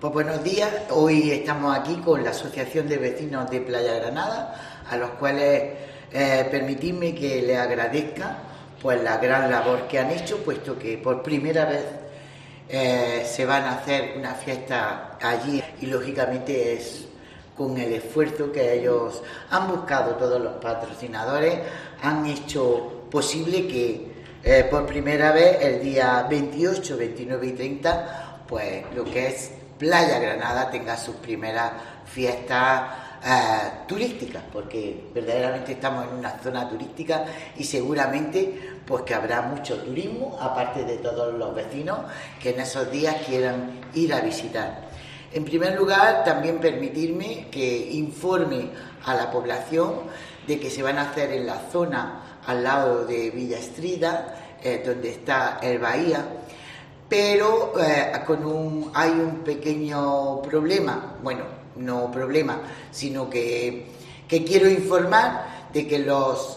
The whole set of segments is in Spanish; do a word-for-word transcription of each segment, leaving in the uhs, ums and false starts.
Pues buenos días, hoy estamos aquí con la Asociación de Vecinos de Playa Granada, a los cuales eh, permitidme que les agradezca pues la gran labor que han hecho, puesto que por primera vez eh, se van a hacer una fiesta allí y lógicamente es con el esfuerzo que ellos han buscado, todos los patrocinadores han hecho posible que eh, por primera vez el día veintiocho, veintinueve y treinta pues lo que es Playa Granada tenga sus primeras fiestas eh, turísticas, porque verdaderamente estamos en una zona turística y seguramente pues que habrá mucho turismo, aparte de todos los vecinos que en esos días quieran ir a visitar. En primer lugar, también permitirme que informe a la población de que se van a hacer en la zona al lado de Villa Estrida, eh, donde está el Bahía, pero eh, con un, hay un pequeño problema, bueno, no problema, sino que, que quiero informar de que los,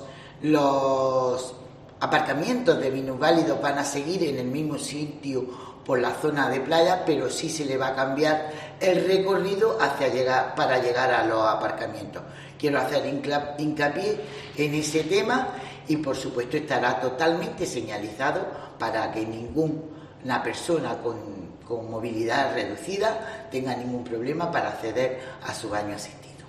los aparcamientos de minusválidos van a seguir en el mismo sitio por la zona de playa, pero sí se le va a cambiar el recorrido hacia llegar, para llegar a los aparcamientos. Quiero hacer hincapié en ese tema y por supuesto estará totalmente señalizado para que ningún una persona con, con movilidad reducida tenga ningún problema para acceder a su baño asistido.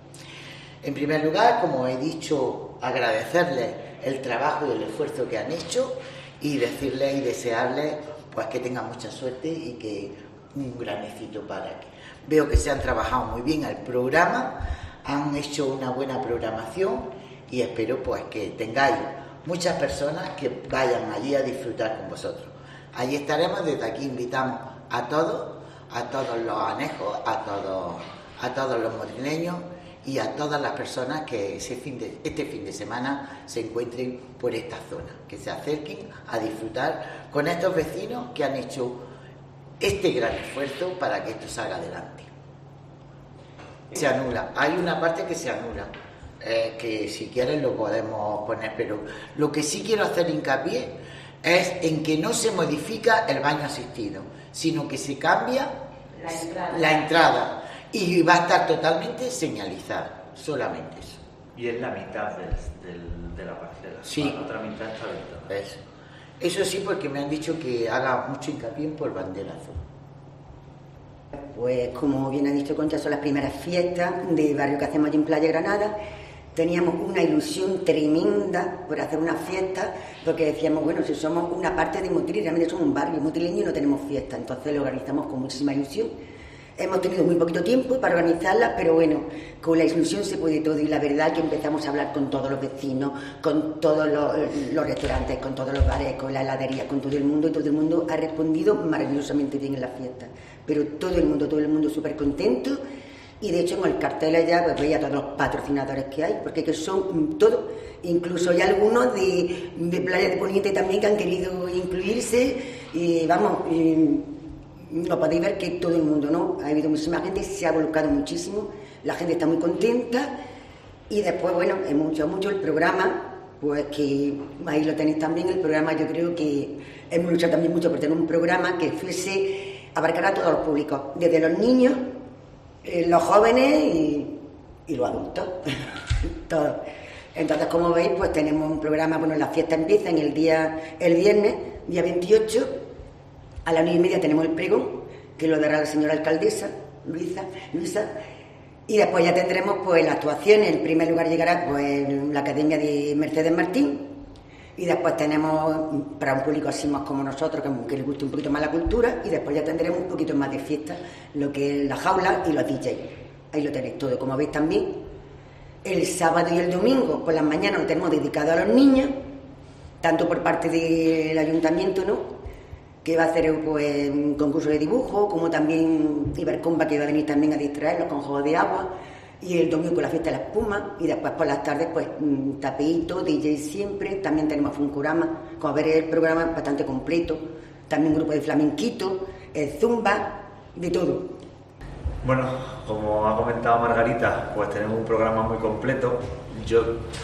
En primer lugar, como he dicho, agradecerles el trabajo y el esfuerzo que han hecho y decirles y desearles pues que tengan mucha suerte y que un gran éxito para que. Veo que se han trabajado muy bien el programa, han hecho una buena programación y espero pues que tengáis muchas personas que vayan allí a disfrutar con vosotros. Allí estaremos, desde aquí invitamos a todos, a todos los anejos, a todos, a todos los madrileños y a todas las personas que ese fin de, este fin de semana se encuentren por esta zona, que se acerquen a disfrutar con estos vecinos que han hecho este gran esfuerzo para que esto salga adelante. Se anula, hay una parte que se anula, eh, que si quieren lo podemos poner, pero lo que sí quiero hacer hincapié es en que no se modifica el baño asistido, sino que se cambia la entrada, la entrada y va a estar totalmente señalizada, solamente eso. Y es la mitad del, del, de la parcela, sí. La otra mitad está habitada. Eso. Eso sí, porque me han dicho que haga mucho hincapié por bandera azul. Pues como bien ha dicho Concha, son las primeras fiestas de barrio que hacemos allí en Playa Granada. Teníamos una ilusión tremenda por hacer una fiesta, porque decíamos, bueno, si somos una parte de Motril, realmente somos un barrio motrileño y no tenemos fiesta, entonces lo organizamos con muchísima ilusión. Hemos tenido muy poquito tiempo para organizarla, pero bueno, con la ilusión se puede todo y la verdad que empezamos a hablar con todos los vecinos, con todos los, los restaurantes, con todos los bares, con la heladería, con todo el mundo y todo el mundo ha respondido maravillosamente bien en la fiesta. Pero todo el mundo, todo el mundo súper contento. Y de hecho en el cartel allá pues veía todos los patrocinadores que hay, porque que son todos, incluso hay algunos de, de Playa de Poniente también que han querido incluirse, y vamos, y lo podéis ver que todo el mundo, ¿no? Ha habido muchísima gente, se ha volcado muchísimo, la gente está muy contenta, y después, bueno, hemos mucho, mucho el programa, pues que ahí lo tenéis también, el programa yo creo que hemos luchado también mucho por tener un programa que fuese, abarcar a todos los públicos, desde los niños, Eh, los jóvenes y, y los adultos, todos. Entonces, como veis, pues tenemos un programa, bueno, la fiesta empieza en el día, el viernes, día veintiocho, a las nueve y media tenemos el pregón, que lo dará la señora alcaldesa, Luisa, Luisa, y después ya tendremos pues las actuaciones. En primer lugar llegará pues la Academia de Mercedes Martín, y después tenemos para un público así más como nosotros, que, que les guste un poquito más la cultura, y después ya tendremos un poquito más de fiesta, lo que es la jaula y los D J. Ahí lo tenéis todo, como veis también. El sábado y el domingo por las mañanas lo tenemos dedicado a los niños, tanto por parte del ayuntamiento, ¿no?, que va a hacer pues un concurso de dibujo, como también Ibercomba, que va a venir también a distraerlos con juegos de agua. Y el domingo con la fiesta de la espuma, y después por las tardes pues tapeíto, D J siempre, también tenemos Funkurama, como ver el programa bastante completo, también un grupo de flamenquito, el zumba, de todo. Bueno, como ha comentado Margarita, pues tenemos un programa muy completo. Yo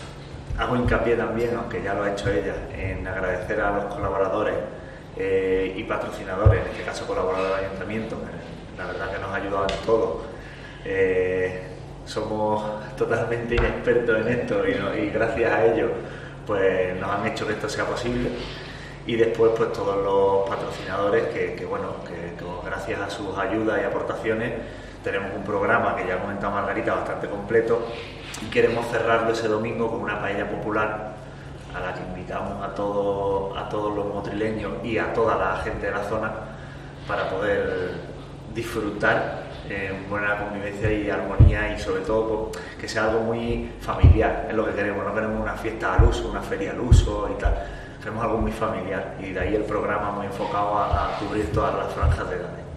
hago hincapié también, aunque ya lo ha hecho ella, en agradecer a los colaboradores eh, y patrocinadores, en este caso colaboradores del ayuntamiento, la verdad que nos ha ayudado en todo. Eh, somos totalmente inexpertos en esto y, no, y gracias a ellos pues nos han hecho que esto sea posible. Y después pues todos los patrocinadores que, que bueno, que, que gracias a sus ayudas y aportaciones tenemos un programa que ya ha comentado Margarita bastante completo y queremos cerrarlo ese domingo con una paella popular a la que invitamos a todos, a todos los motrileños y a toda la gente de la zona para poder disfrutar en buena convivencia y armonía y sobre todo pues, que sea algo muy familiar, es lo que queremos, no queremos una fiesta al uso, una feria al uso y tal. Queremos algo muy familiar y de ahí el programa muy enfocado a, a cubrir todas las franjas de edades.